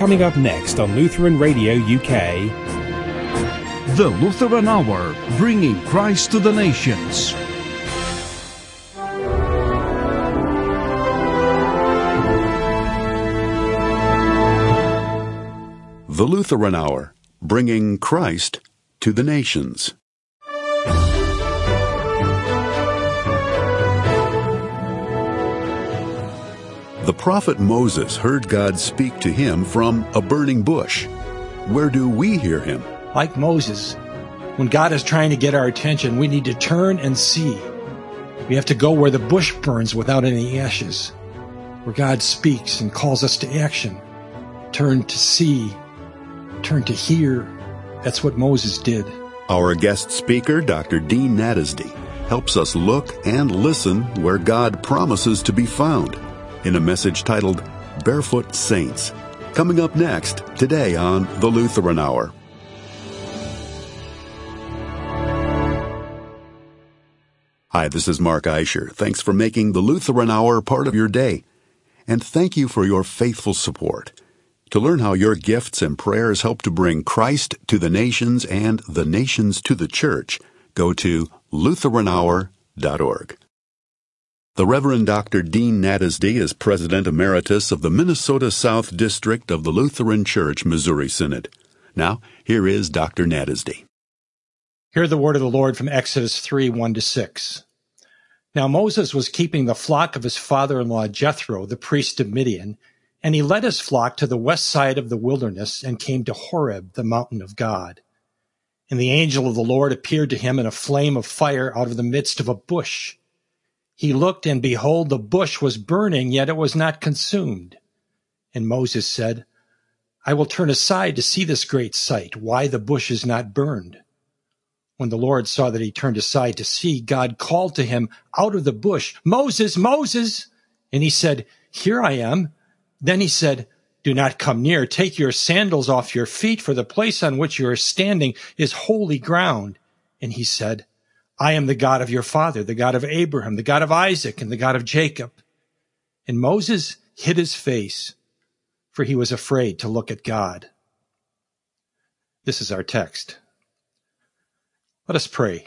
Coming up next on Lutheran Radio UK. The Lutheran Hour, bringing Christ to the nations. The Lutheran Hour, bringing Christ to the nations. The prophet Moses heard God speak to him from a burning bush. Where do we hear him? Like Moses, when God is trying to get our attention, we need to turn and see. We have to go where the bush burns without any ashes, where God speaks and calls us to action. Turn to see, turn to hear. That's what Moses did. Our guest speaker, Dr. Dean Natesdy, helps us look and listen where God promises to be found in a message titled Barefoot Saints. Coming up next, today on The Lutheran Hour. Hi, this is Mark Eicher. Thanks for making the Lutheran Hour part of your day. And thank you for your faithful support. To learn how your gifts and prayers help to bring Christ to the nations and the nations to the church, go to LutheranHour.org. The Reverend Dr. Dean Natesdy is President Emeritus of the Minnesota South District of the Lutheran Church Missouri Synod. Now, here is Dr. Natesdy. Hear the word of the Lord from Exodus 3, 1-6. Now Moses was keeping the flock of his father-in-law Jethro, the priest of Midian, and he led his flock to the west side of the wilderness and came to Horeb, the mountain of God. And the angel of the Lord appeared to him in a flame of fire out of the midst of a bush. He looked, and behold, the bush was burning, yet it was not consumed. And Moses said, I will turn aside to see this great sight, why the bush is not burned. When the Lord saw that he turned aside to see, God called to him out of the bush, Moses, Moses! And he said, Here I am. Then he said, Do not come near. Take your sandals off your feet, for the place on which you are standing is holy ground. And he said, I am the God of your father, the God of Abraham, the God of Isaac, and the God of Jacob. And Moses hid his face, for he was afraid to look at God. This is our text. Let us pray.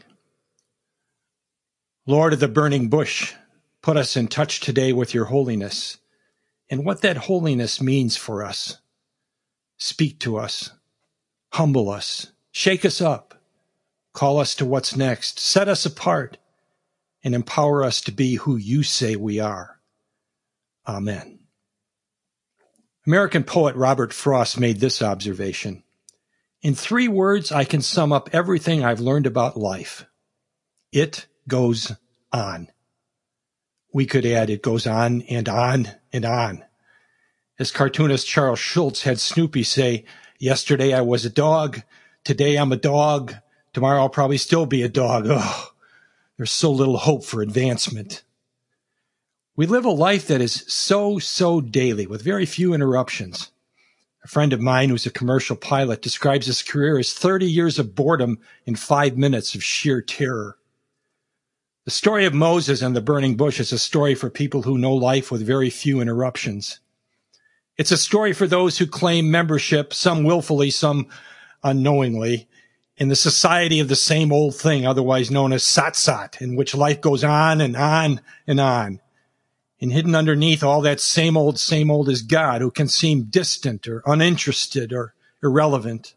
Lord of the burning bush, put us in touch today with your holiness and what that holiness means for us. Speak to us, humble us, shake us up. Call us to what's next, set us apart, and empower us to be who you say we are. Amen. American poet Robert Frost made this observation. In 3 words, I can sum up everything I've learned about life. It goes on. We could add it goes on and on and on. As cartoonist Charles Schulz had Snoopy say, yesterday I was a dog, today I'm a dog, tomorrow I'll probably still be a dog. Oh, there's so little hope for advancement. We live a life that is so daily with very few interruptions. A friend of mine who's a commercial pilot describes his career as 30 years of boredom and 5 minutes of sheer terror. The story of Moses and the burning bush is a story for people who know life with very few interruptions. It's a story for those who claim membership, some willfully, some unknowingly, in the society of the same old thing, otherwise known as satsat, in which life goes on and on and on. And hidden underneath all that same old is God, who can seem distant or uninterested or irrelevant.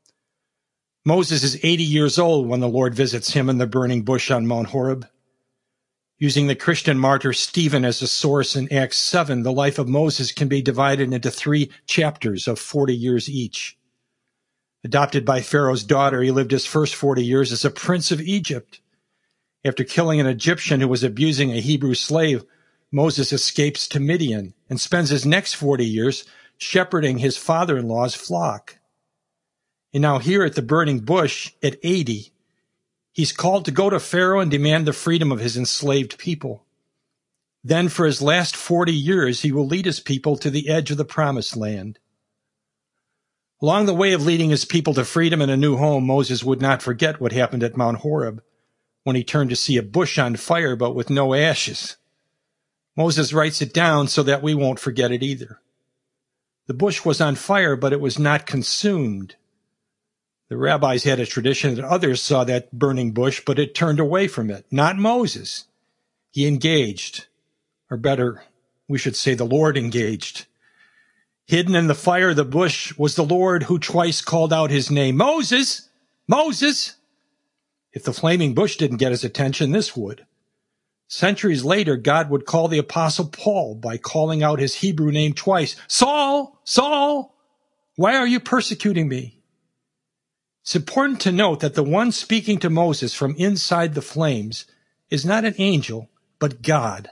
Moses is 80 years old when the Lord visits him in the burning bush on Mount Horeb. Using the Christian martyr Stephen as a source in Acts 7, the life of Moses can be divided into 3 chapters of 40 years each. Adopted by Pharaoh's daughter, he lived his first 40 years as a prince of Egypt. After killing an Egyptian who was abusing a Hebrew slave, Moses escapes to Midian and spends his next 40 years shepherding his father-in-law's flock. And now here at the burning bush, at 80, he's called to go to Pharaoh and demand the freedom of his enslaved people. Then for his last 40 years, he will lead his people to the edge of the promised land. Along the way of leading his people to freedom and a new home, Moses would not forget what happened at Mount Horeb when he turned to see a bush on fire but with no ashes. Moses writes it down so that we won't forget it either. The bush was on fire, but it was not consumed. The rabbis had a tradition that others saw that burning bush, but it turned away from it. Not Moses. He engaged, or better, we should say the Lord engaged. Hidden in the fire of the bush was the Lord, who twice called out his name, Moses, Moses. If the flaming bush didn't get his attention, this would. Centuries later, God would call the Apostle Paul by calling out his Hebrew name twice. Saul, Saul, why are you persecuting me? It's important to note that the one speaking to Moses from inside the flames is not an angel, but God.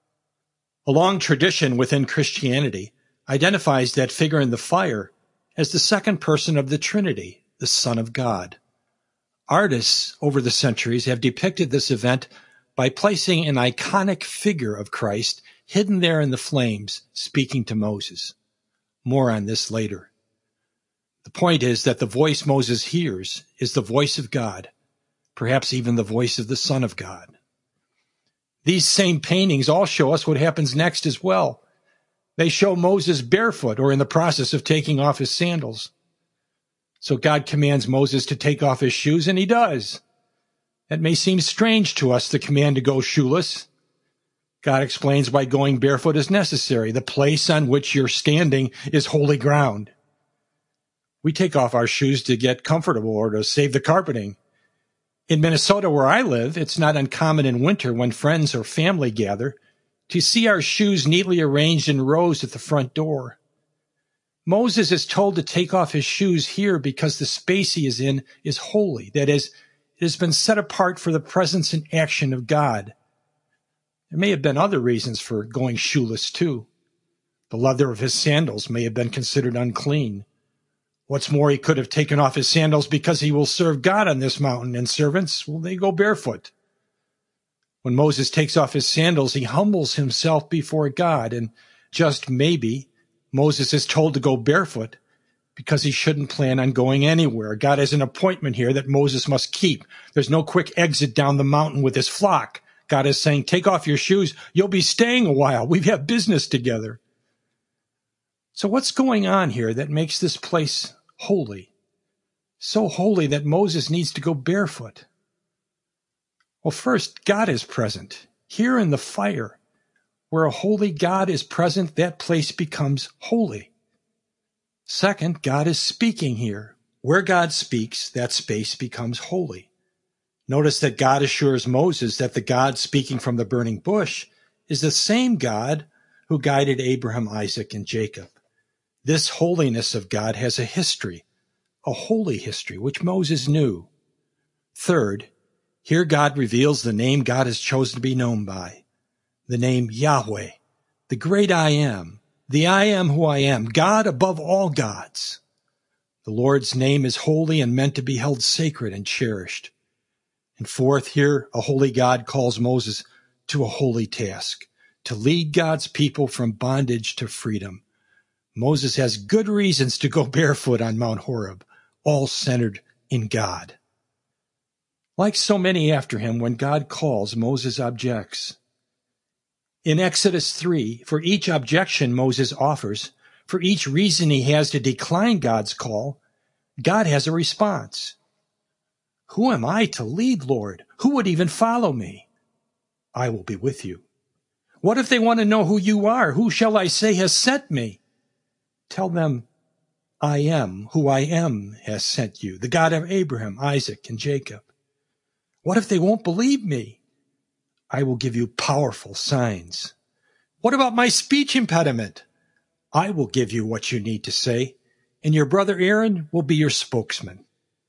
A long tradition within Christianity identifies that figure in the fire as the second person of the Trinity, the Son of God. Artists over the centuries have depicted this event by placing an iconic figure of Christ hidden there in the flames, speaking to Moses. More on this later. The point is that the voice Moses hears is the voice of God, perhaps even the voice of the Son of God. These same paintings all show us what happens next as well. They show Moses barefoot or in the process of taking off his sandals. So God commands Moses to take off his shoes, and he does. That may seem strange to us, the command to go shoeless. God explains why going barefoot is necessary. The place on which you're standing is holy ground. We take off our shoes to get comfortable or to save the carpeting. In Minnesota, where I live, it's not uncommon in winter when friends or family gather to see our shoes neatly arranged in rows at the front door. Moses is told to take off his shoes here because the space he is in is holy. That is, it has been set apart for the presence and action of God. There may have been other reasons for going shoeless too. The leather of his sandals may have been considered unclean. What's more, he could have taken off his sandals because he will serve God on this mountain, and servants, well, they go barefoot. When Moses takes off his sandals, he humbles himself before God, and just maybe Moses is told to go barefoot because he shouldn't plan on going anywhere. God has an appointment here that Moses must keep. There's no quick exit down the mountain with his flock. God is saying, take off your shoes. You'll be staying a while. We have business together. So what's going on here that makes this place holy? So holy that Moses needs to go barefoot. Well, first, God is present. Here in the fire, where a holy God is present, that place becomes holy. Second, God is speaking here. Where God speaks, that space becomes holy. Notice that God assures Moses that the God speaking from the burning bush is the same God who guided Abraham, Isaac, and Jacob. This holiness of God has a history, a holy history, which Moses knew. Third, here God reveals the name God has chosen to be known by, the name Yahweh, the great I am, the I am who I am, God above all gods. The Lord's name is holy and meant to be held sacred and cherished. And fourth, here a holy God calls Moses to a holy task, to lead God's people from bondage to freedom. Moses has good reasons to go barefoot on Mount Horeb, all centered in God. Like so many after him, when God calls, Moses objects. In Exodus 3, for each objection Moses offers, for each reason he has to decline God's call, God has a response. Who am I to lead, Lord? Who would even follow me? I will be with you. What if they want to know who you are? Who shall I say has sent me? Tell them, I am who I am has sent you, the God of Abraham, Isaac, and Jacob. What if they won't believe me? I will give you powerful signs. What about my speech impediment? I will give you what you need to say, and your brother Aaron will be your spokesman.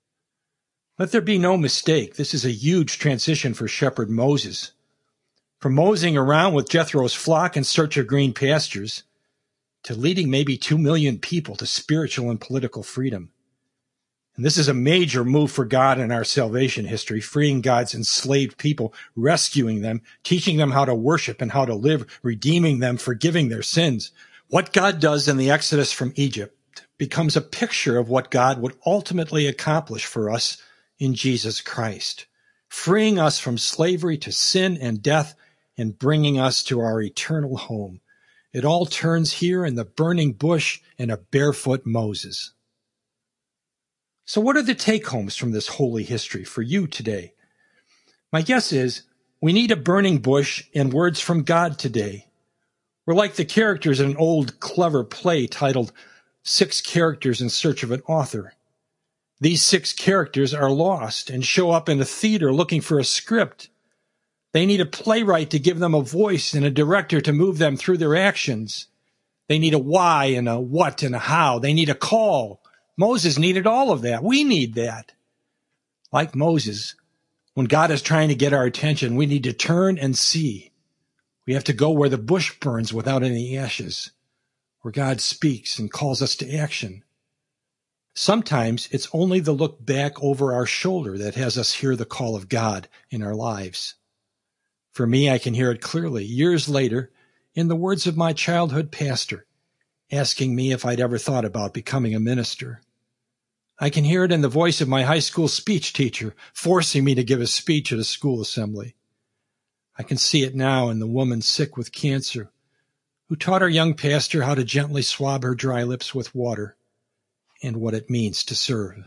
Let there be no mistake, this is a huge transition for shepherd Moses. From moseying around with Jethro's flock in search of green pastures, to leading maybe 2 million people to spiritual and political freedom. And this is a major move for God in our salvation history, freeing God's enslaved people, rescuing them, teaching them how to worship and how to live, redeeming them, forgiving their sins. What God does in the Exodus from Egypt becomes a picture of what God would ultimately accomplish for us in Jesus Christ, freeing us from slavery to sin and death and bringing us to our eternal home. It all turns here in the burning bush and a barefoot Moses. So what are the take-homes from this holy history for you today? My guess is we need a burning bush and words from God today. We're like the characters in an old, clever play titled 6 Characters in Search of an Author. These 6 characters are lost and show up in a theater looking for a script. They need a playwright to give them a voice and a director to move them through their actions. They need a why and a what and a how. They need a call. Moses needed all of that. We need that. Like Moses, when God is trying to get our attention, we need to turn and see. We have to go where the bush burns without any ashes, where God speaks and calls us to action. Sometimes it's only the look back over our shoulder that has us hear the call of God in our lives. For me, I can hear it clearly, years later, in the words of my childhood pastor, asking me if I'd ever thought about becoming a minister. I can hear it in the voice of my high school speech teacher, forcing me to give a speech at a school assembly. I can see it now in the woman sick with cancer, who taught our young pastor how to gently swab her dry lips with water, and what it means to serve.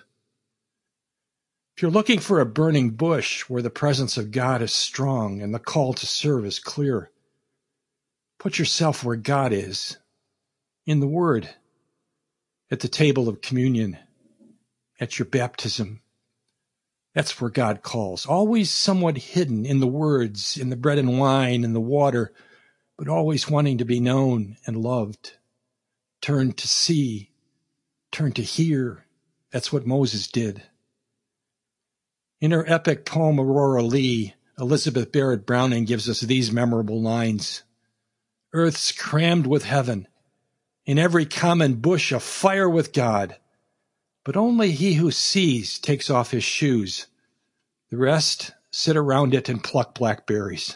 If you're looking for a burning bush where the presence of God is strong and the call to serve is clear, put yourself where God is, in the Word, at the table of communion, at your baptism. That's where God calls, always somewhat hidden in the words, in the bread and wine, in the water, but always wanting to be known and loved. Turn to see, turn to hear. That's what Moses did. In her epic poem, Aurora Leigh, Elizabeth Barrett Browning gives us these memorable lines. Earth's crammed with heaven, in every common bush afire with God, but only he who sees takes off his shoes. The rest sit around it and pluck blackberries.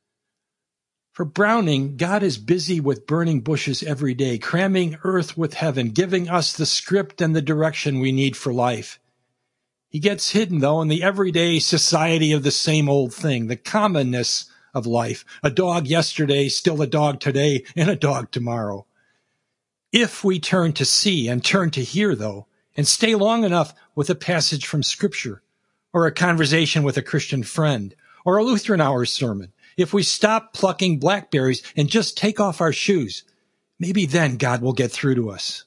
For Browning, God is busy with burning bushes every day, cramming earth with heaven, giving us the script and the direction we need for life. He gets hidden, though, in the everyday society of the same old thing, the commonness of life. A dog yesterday, still a dog today, and a dog tomorrow. If we turn to see and turn to hear, though, and stay long enough with a passage from Scripture, or a conversation with a Christian friend, or a Lutheran Hour sermon, if we stop plucking blackberries and just take off our shoes, maybe then God will get through to us.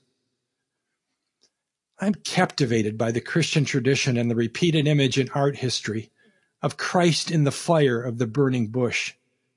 I'm captivated by the Christian tradition and the repeated image in art history of Christ in the fire of the burning bush.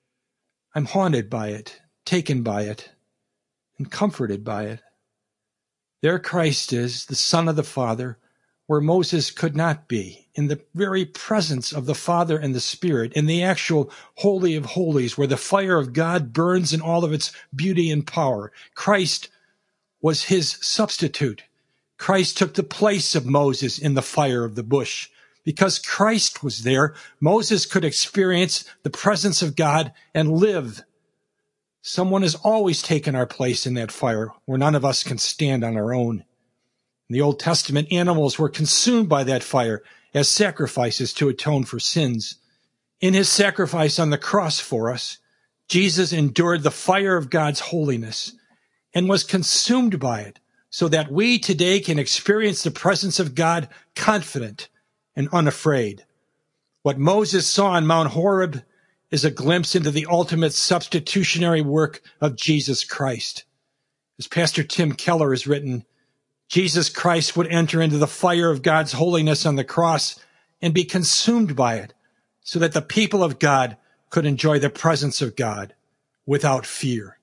I'm haunted by it, taken by it, and comforted by it. There Christ is, the Son of the Father, where Moses could not be, in the very presence of the Father and the Spirit, in the actual Holy of Holies, where the fire of God burns in all of its beauty and power. Christ was his substitute. Christ took the place of Moses in the fire of the bush. Because Christ was there, Moses could experience the presence of God and live. Someone has always taken our place in that fire where none of us can stand on our own. In the Old Testament, animals were consumed by that fire as sacrifices to atone for sins. In his sacrifice on the cross for us, Jesus endured the fire of God's holiness and was consumed by it, so that we today can experience the presence of God confident and unafraid. What Moses saw on Mount Horeb is a glimpse into the ultimate substitutionary work of Jesus Christ. As Pastor Tim Keller has written, Jesus Christ would enter into the fire of God's holiness on the cross and be consumed by it, so that the people of God could enjoy the presence of God without fear.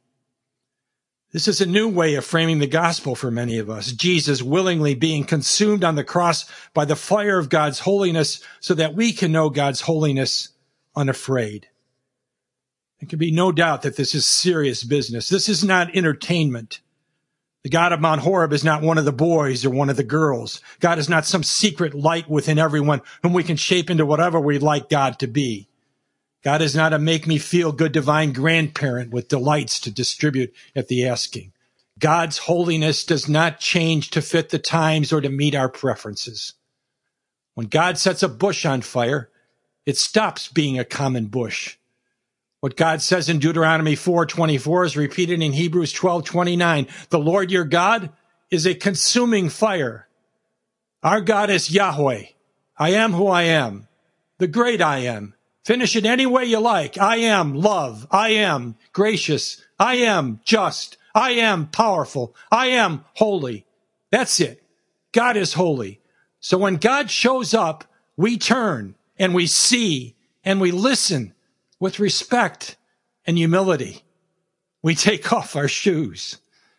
This is a new way of framing the gospel for many of us. Jesus willingly being consumed on the cross by the fire of God's holiness so that we can know God's holiness unafraid. There can be no doubt that this is serious business. This is not entertainment. The God of Mount Horeb is not one of the boys or one of the girls. God is not some secret light within everyone whom we can shape into whatever we'd like God to be. God is not a make-me-feel-good divine grandparent with delights to distribute at the asking. God's holiness does not change to fit the times or to meet our preferences. When God sets a bush on fire, it stops being a common bush. What God says in Deuteronomy 4:24 is repeated in Hebrews 12:29. The Lord your God is a consuming fire. Our God is Yahweh. I am who I am, the great I am. Finish it any way you like. I am love. I am gracious. I am just. I am powerful. I am holy. That's it. God is holy. So when God shows up, we turn and we see and we listen with respect and humility. We take off our shoes.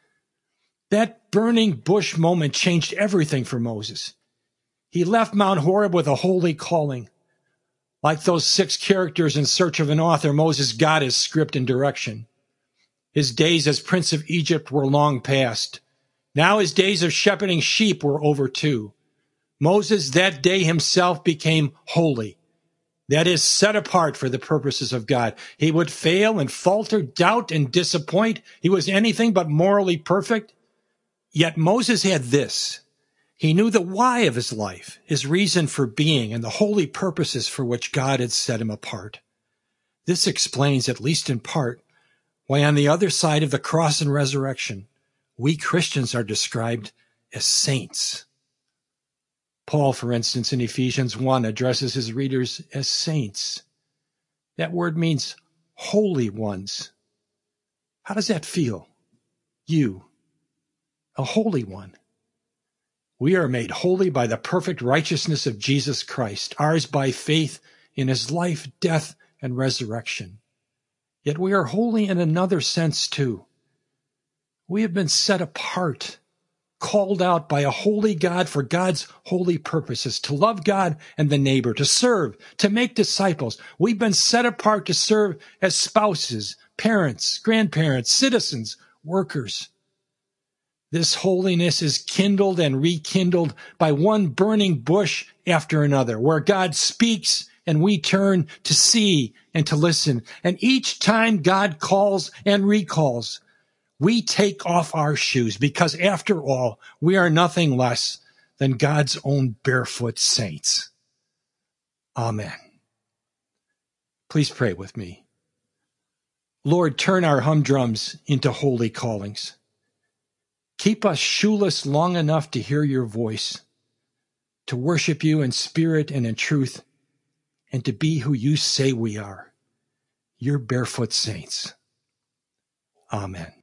That burning bush moment changed everything for Moses. He left Mount Horeb with a holy calling. Like those 6 characters in search of an author, Moses got his script and direction. His days as Prince of Egypt were long past. Now his days of shepherding sheep were over too. Moses that day himself became holy. That is, set apart for the purposes of God. He would fail and falter, doubt and disappoint. He was anything but morally perfect. Yet Moses had this. He knew the why of his life, his reason for being, and the holy purposes for which God had set him apart. This explains, at least in part, why on the other side of the cross and resurrection, we Christians are described as saints. Paul, for instance, in Ephesians 1, addresses his readers as saints. That word means holy ones. How does that feel? You, a holy one. We are made holy by the perfect righteousness of Jesus Christ, ours by faith in his life, death, and resurrection. Yet we are holy in another sense too. We have been set apart, called out by a holy God for God's holy purposes, to love God and the neighbor, to serve, to make disciples. We've been set apart to serve as spouses, parents, grandparents, citizens, workers. This holiness is kindled and rekindled by one burning bush after another, where God speaks and we turn to see and to listen. And each time God calls and recalls, we take off our shoes because, after all, we are nothing less than God's own barefoot saints. Amen. Please pray with me. Lord, turn our humdrums into holy callings. Keep us shoeless long enough to hear your voice, to worship you in spirit and in truth, and to be who you say we are, your barefoot saints. Amen.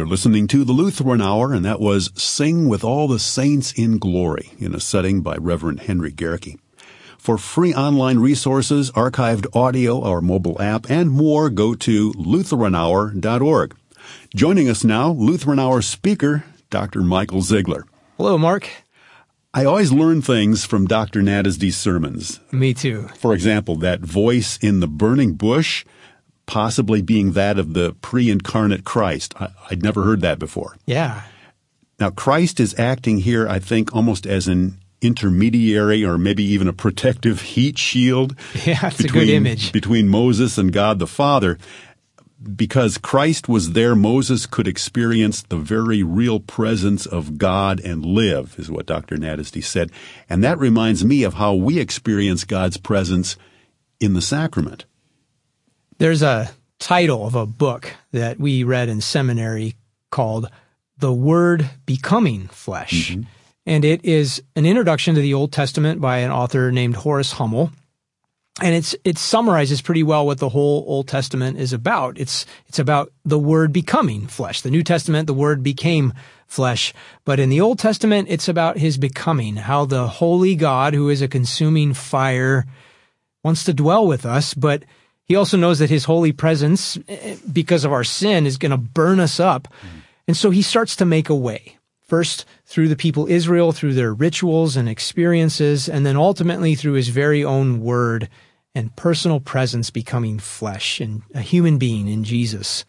You're listening to the Lutheran Hour, and that was Sing with All the Saints in Glory in a setting by Reverend Henry Gehrke. For free online resources, archived audio, our mobile app, and more, go to LutheranHour.org. Joining us now, Lutheran Hour speaker, Dr. Michael Ziegler. Hello, Mark. I always learn things from Dr. Natesdy's sermons. Me too. For example, that voice in the burning bush, possibly being that of the pre-incarnate Christ. I'd never heard that before. Yeah. Now, Christ is acting here, I think, almost as an intermediary or maybe even a protective heat shield. Yeah, that's a good image. Between Moses and God the Father. Because Christ was there, Moses could experience the very real presence of God and live, is what Dr. Natesdy said. And that reminds me of how we experience God's presence in the sacrament. There's a title of a book that we read in seminary called The Word Becoming Flesh. Mm-hmm. And it is an introduction to the Old Testament by an author named Horace Hummel. And it summarizes pretty well what the whole Old Testament is about. It's about the Word becoming flesh. The New Testament, the Word became flesh. But in the Old Testament, it's about his becoming, how the holy God, who is a consuming fire, wants to dwell with us, but he also knows that his holy presence, because of our sin, is going to burn us up. And so he starts to make a way. First, through the people Israel, through their rituals and experiences, and then ultimately through his very own word and personal presence becoming flesh and a human being in Jesus.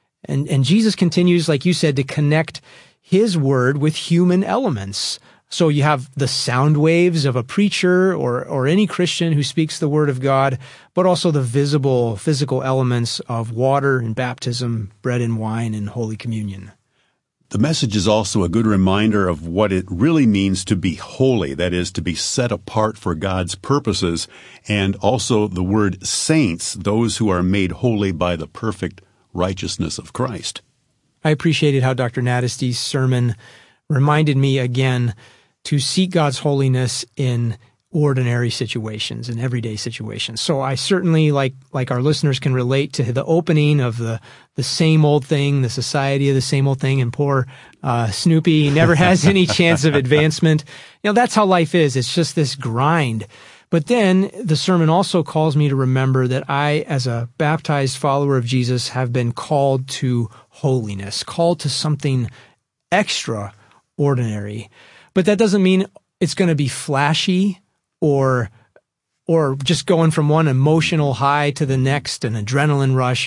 And Jesus continues, like you said, to connect his word with human elements. So you have the sound waves of a preacher or any Christian who speaks the word of God, but also the visible physical elements of water and baptism, bread and wine, and Holy Communion. The message is also a good reminder of what it really means to be holy, that is, to be set apart for God's purposes, and also the word saints, those who are made holy by the perfect righteousness of Christ. I appreciated how Dr. Natesdy's sermon reminded me again to seek God's holiness in ordinary situations, in everyday situations. So I certainly, like our listeners, can relate to the opening of the same old thing, the society of the same old thing, and poor Snoopy never has any chance of advancement. You know, that's how life is. It's just this grind. But then the sermon also calls me to remember that I, as a baptized follower of Jesus, have been called to holiness, called to something extraordinary. But that doesn't mean it's going to be flashy or just going from one emotional high to the next, an adrenaline rush.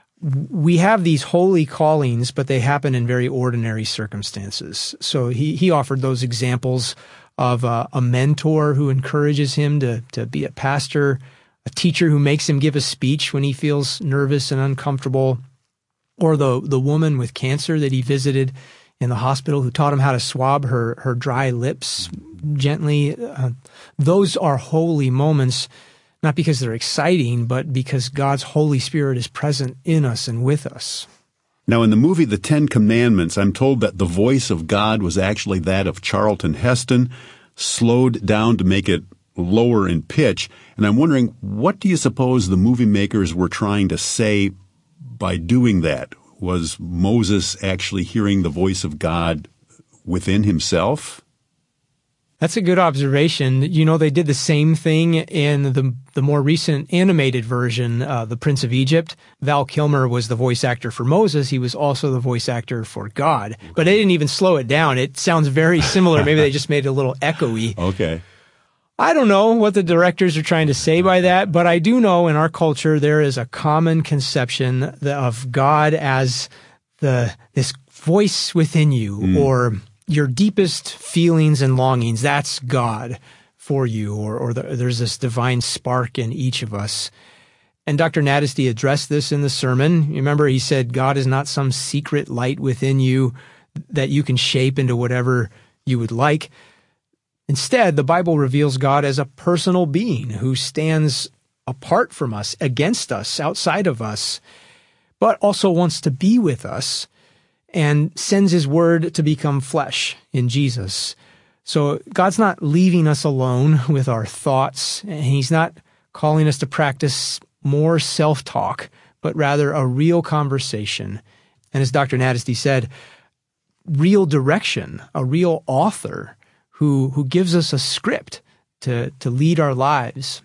We have these holy callings, but they happen in very ordinary circumstances. So he offered those examples of a mentor who encourages him to be a pastor, a teacher who makes him give a speech when he feels nervous and uncomfortable, or the woman with cancer that he visited in the hospital who taught him how to swab her dry lips gently. Those are holy moments, not because they're exciting, but because God's Holy Spirit is present in us and with us. Now, in the movie The Ten Commandments, I'm told that the voice of God was actually that of Charlton Heston, slowed down to make it lower in pitch. And I'm wondering, what do you suppose the movie makers were trying to say by doing that? Was Moses actually hearing the voice of God within himself? That's a good observation. You know, they did the same thing in the more recent animated version, The Prince of Egypt. Val Kilmer was the voice actor for Moses. He was also the voice actor for God. But they didn't even slow it down. It sounds very similar. Maybe they just made it a little echoey. Okay. I don't know what the directors are trying to say by that, but I do know in our culture there is a common conception of God as this voice within you, or your deepest feelings and longings. That's God for you, or there's this divine spark in each of us. And Dr. Natesdy addressed this in the sermon. Remember, he said, God is not some secret light within you that you can shape into whatever you would like. Instead, the Bible reveals God as a personal being who stands apart from us, against us, outside of us, but also wants to be with us and sends his word to become flesh in Jesus. So God's not leaving us alone with our thoughts, and he's not calling us to practice more self-talk, but rather a real conversation. And as Dr. Natesty said, real direction, a real author who gives us a script to lead our lives.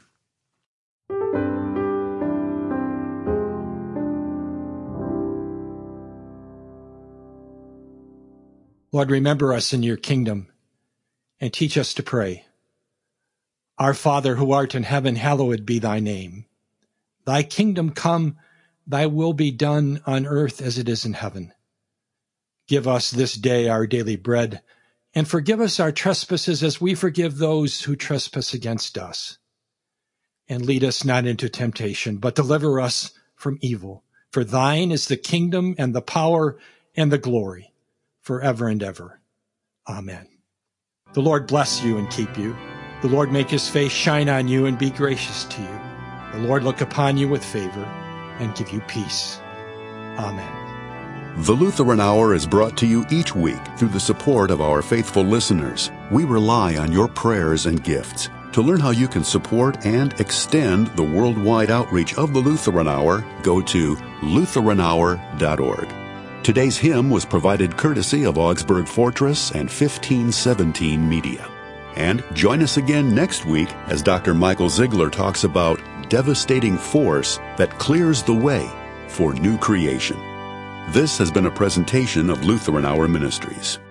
Lord, remember us in your kingdom and teach us to pray. Our Father who art in heaven, hallowed be thy name. Thy kingdom come, thy will be done on earth as it is in heaven. Give us this day our daily bread, and forgive us our trespasses as we forgive those who trespass against us. And lead us not into temptation, but deliver us from evil. For thine is the kingdom and the power and the glory, forever and ever. Amen. The Lord bless you and keep you. The Lord make his face shine on you and be gracious to you. The Lord look upon you with favor and give you peace. Amen. The Lutheran Hour is brought to you each week through the support of our faithful listeners. We rely on your prayers and gifts. To learn how you can support and extend the worldwide outreach of the Lutheran Hour, go to LutheranHour.org. Today's hymn was provided courtesy of Augsburg Fortress and 1517 Media. And join us again next week as Dr. Michael Ziegler talks about devastating force that clears the way for new creation. This has been a presentation of Lutheran Hour Ministries.